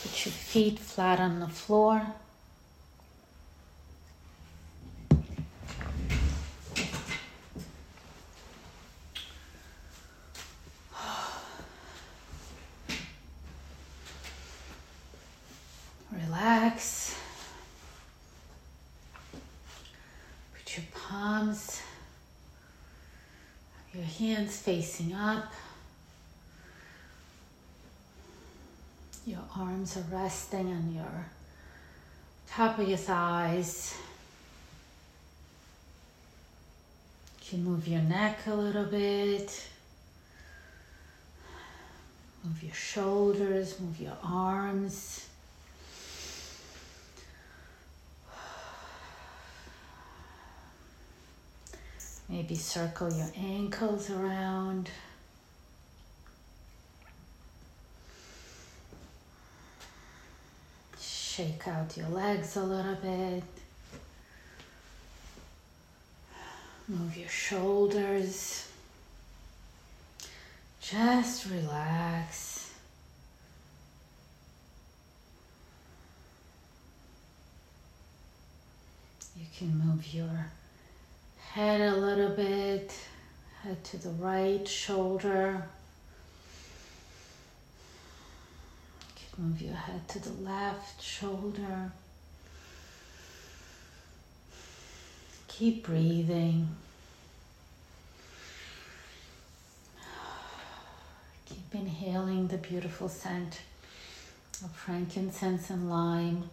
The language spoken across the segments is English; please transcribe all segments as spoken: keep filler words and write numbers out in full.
Put your feet flat on the floor. Relax. Put your palms, your hands facing up. Your arms are resting on your top of your thighs. You can move your neck a little bit. Move your shoulders, move your arms. Maybe circle your ankles around. Shake out your legs a little bit. Move your shoulders. Just relax. You can move your head a little bit, head to the right shoulder. You can move your head to the left shoulder. Keep breathing. Keep inhaling the beautiful scent of frankincense and lime.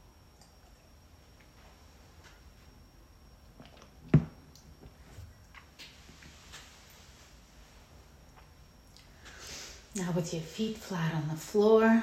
Now with your feet flat on the floor,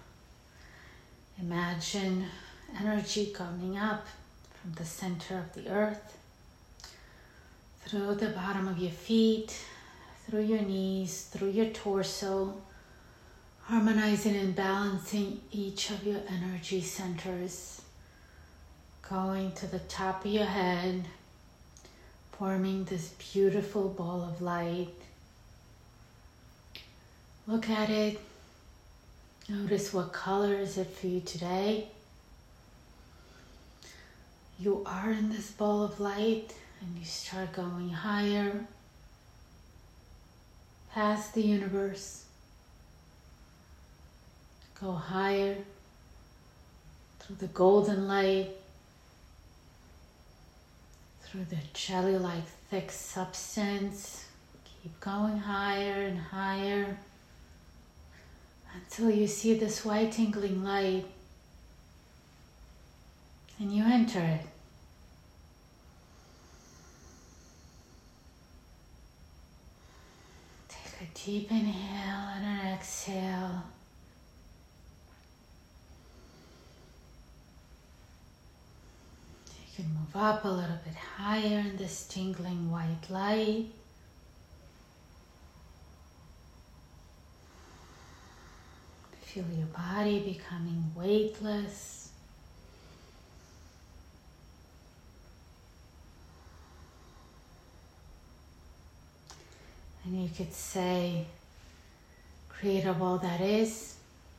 imagine energy coming up from the center of the earth, through the bottom of your feet, through your knees, through your torso, harmonizing and balancing each of your energy centers, going to the top of your head, forming this beautiful ball of light. Look at it. Notice what color is it for you today. You are in this ball of light and you start going higher past the universe. Go higher through the golden light, through the jelly-like thick substance. Keep going higher and higher until you see this white tingling light and you enter it. Take a deep inhale and an exhale. You can move up a little bit higher in this tingling white light. Feel your body becoming weightless. And you could say, creator of all that is,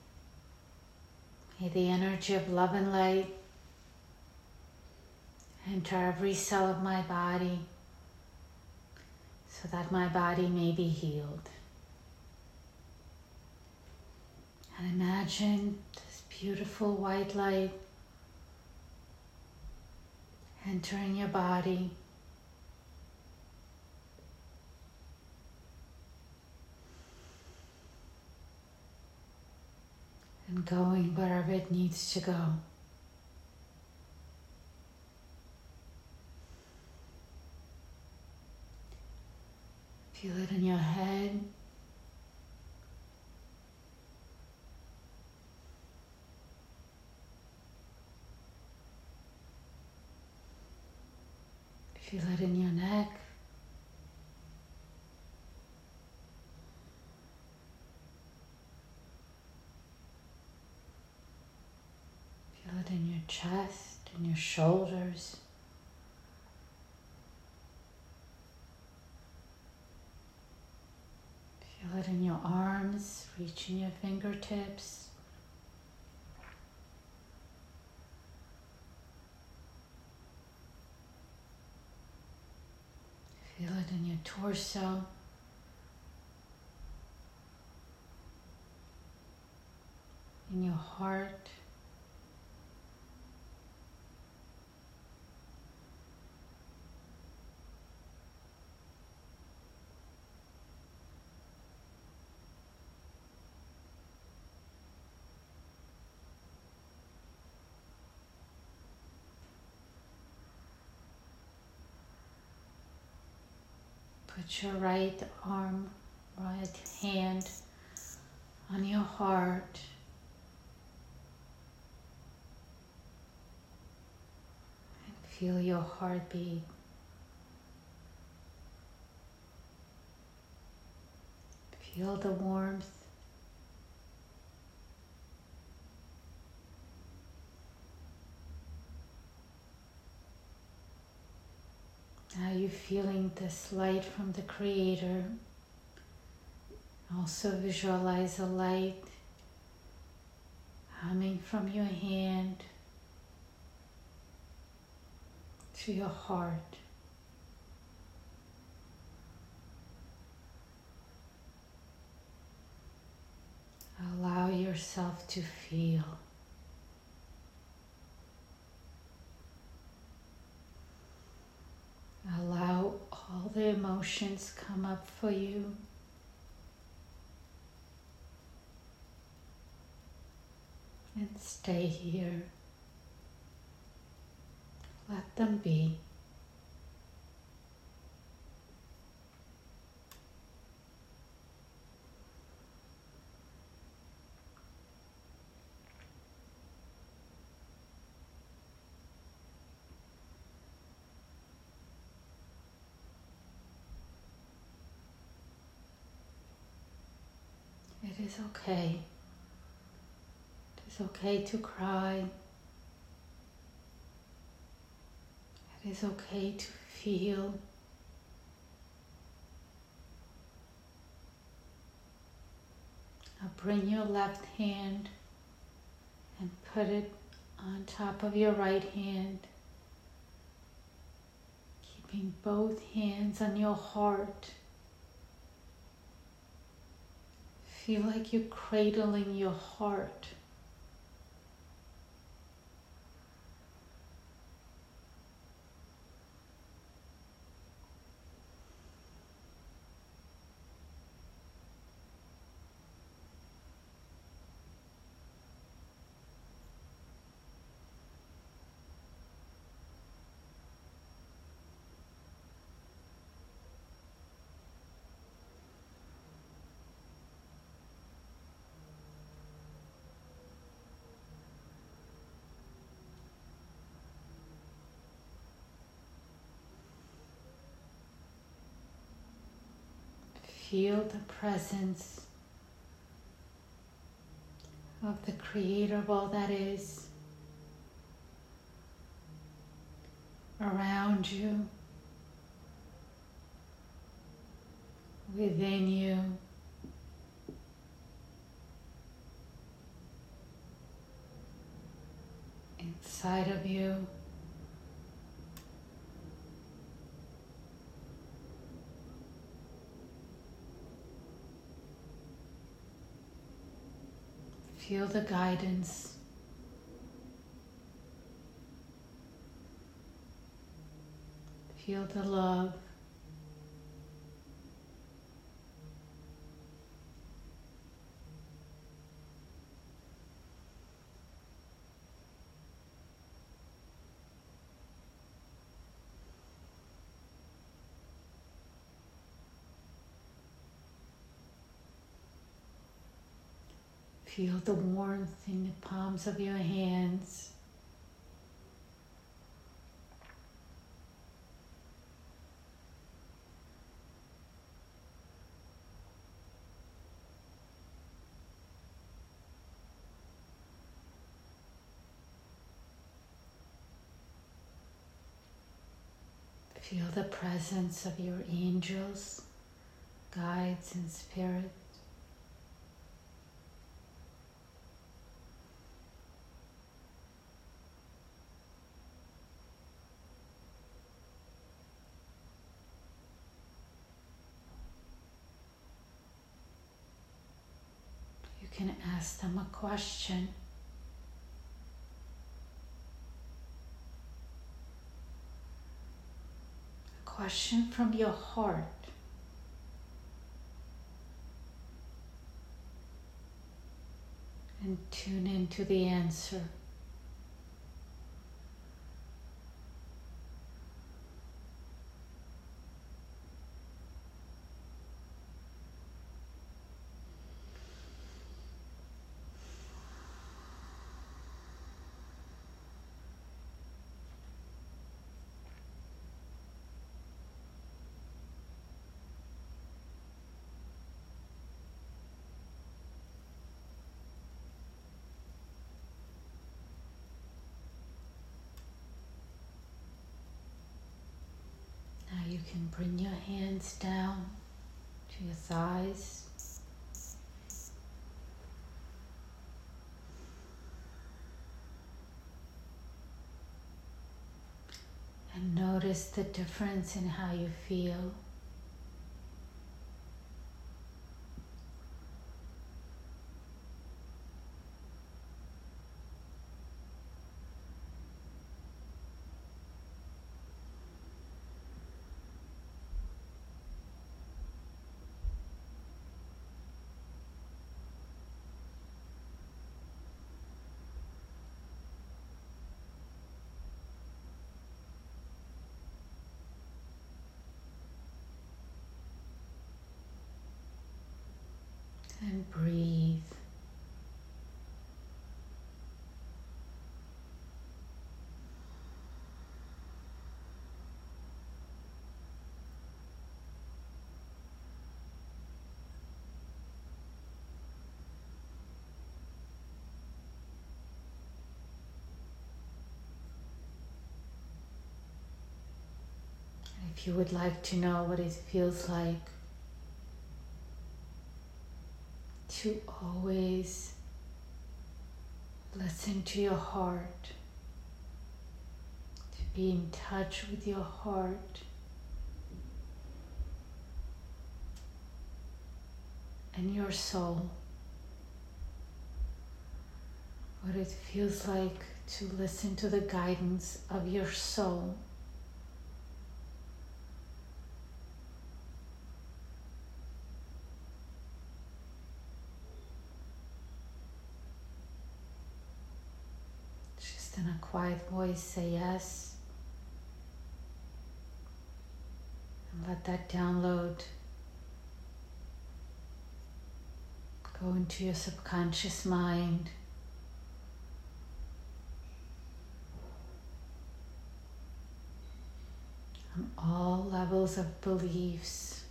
may the energy of love and light enter every cell of my body so that my body may be healed. And imagine this beautiful white light entering your body. And going wherever it needs to go. Feel it in your head. Feel it in your neck. Feel it in your chest and your shoulders. Feel it in your arms, reaching your fingertips. torso. In your heart. Put your right arm, right hand on your heart. And feel your heartbeat. Feel the warmth. Now you're feeling this light from the Creator. Also visualize a light coming from your hand to your heart. Allow yourself to feel. Allow all the emotions come up for you. And stay here. Let them be. It is okay. It is okay to cry. It is okay to feel. Now bring your left hand and put it on top of your right hand, keeping both hands on your heart. Feel like you're cradling your heart. Feel the presence of the Creator of all that is around you, within you, inside of you. Feel the guidance. Feel the love. Feel the warmth in the palms of your hands. Feel the presence of your angels, guides, and spirits. can ask them a question. A question from your heart. And tune into the answer. Now you can bring your hands down to your thighs. And notice the difference in how you feel. And breathe. If you would like to know what it feels like to always listen to your heart, to be in touch with your heart, and your soul, what it feels like to listen to the guidance of your soul. In a quiet voice, say yes, and let that download go into your subconscious mind. On all levels of beliefs,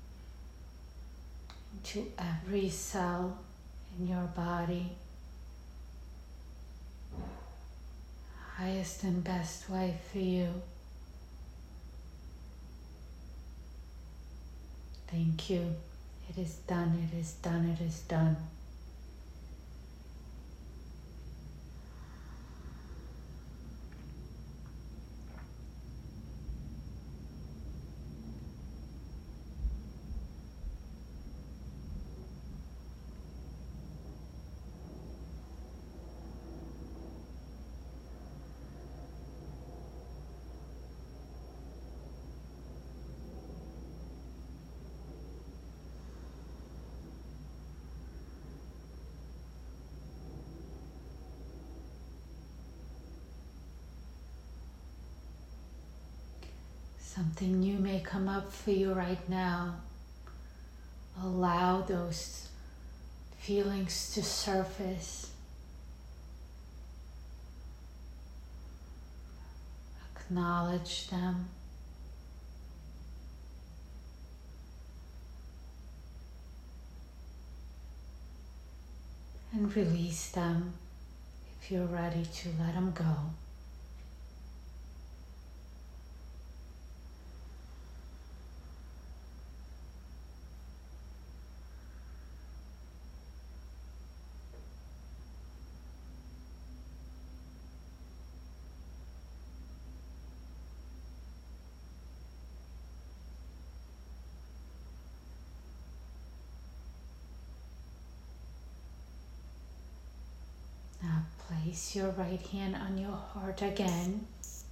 into every cell in your body. Highest and best way for you. Thank you. It is done, it is done, it is done. Something new may come up for you right now. Allow those feelings to surface. Acknowledge them. And release them if you're ready to let them go. Now place your right hand on your heart again.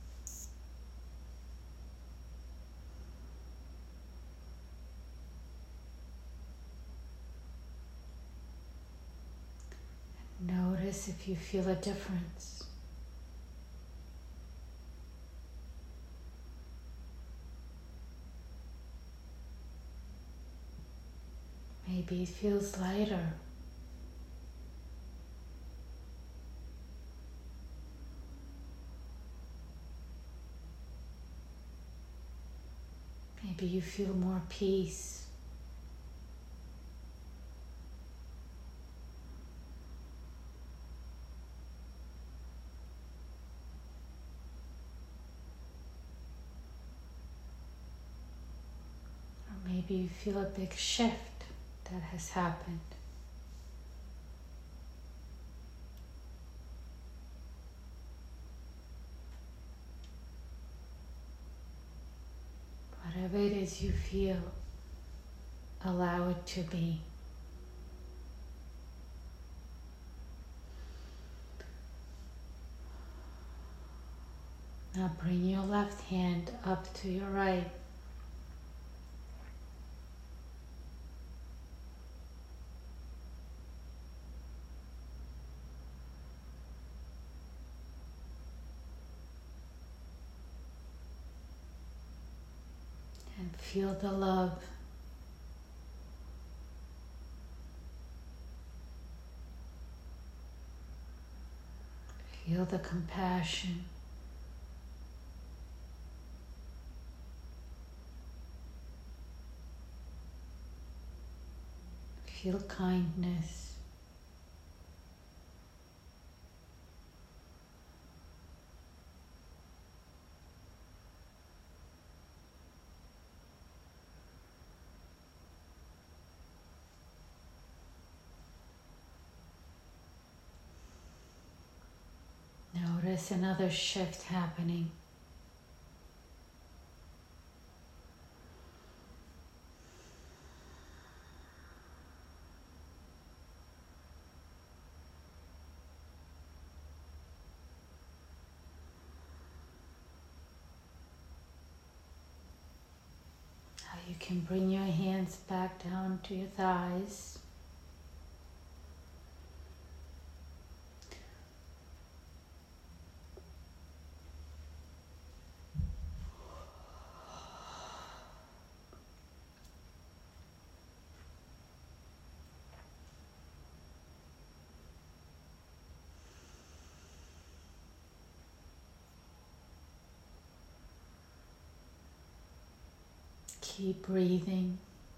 Notice if you feel a difference. Maybe it feels lighter. Maybe you feel more peace. Or maybe you feel a big shift that has happened. Whatever it is you feel, allow it to be. Now bring your left hand up to your right. And feel the love. Feel the compassion. Feel kindness. Notice another shift happening. How you can bring your hands back down to your thighs. Keep breathing.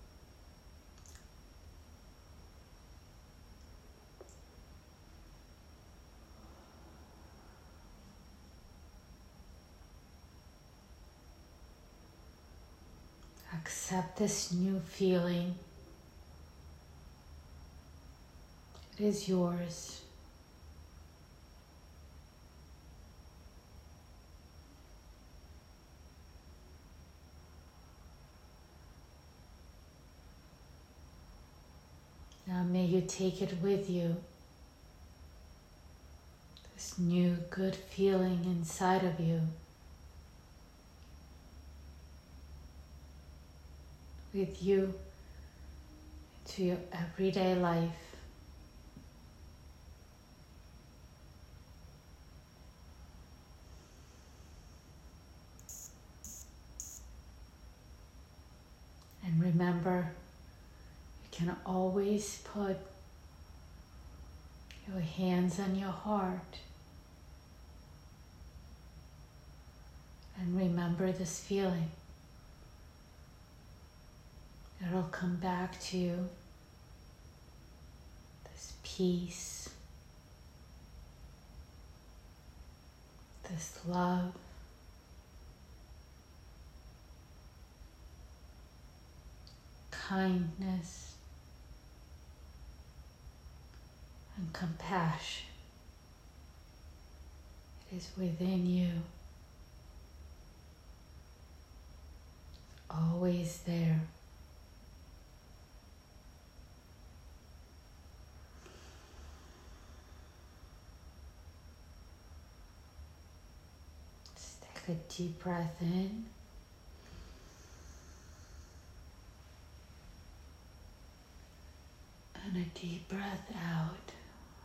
Accept this new feeling. It is yours. Now may you take it with you, this new good feeling inside of you, with you into your everyday life. And remember, you can always put your hands on your heart and remember this feeling. It'll come back to you, this peace, this love, kindness, and compassion. It is within you, always there. Take a deep breath in. And a deep breath out.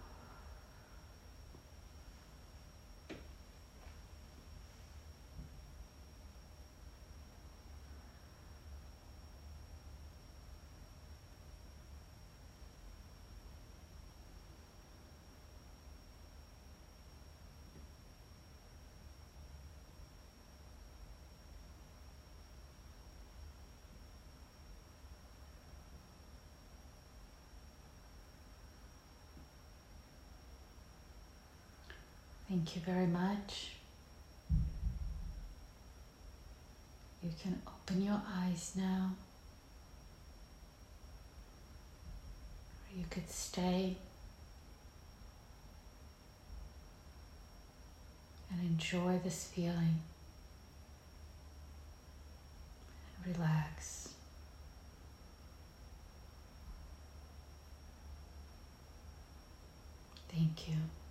Thank you very much. You can open your eyes now. Or you could stay and enjoy this feeling. And relax. Thank you.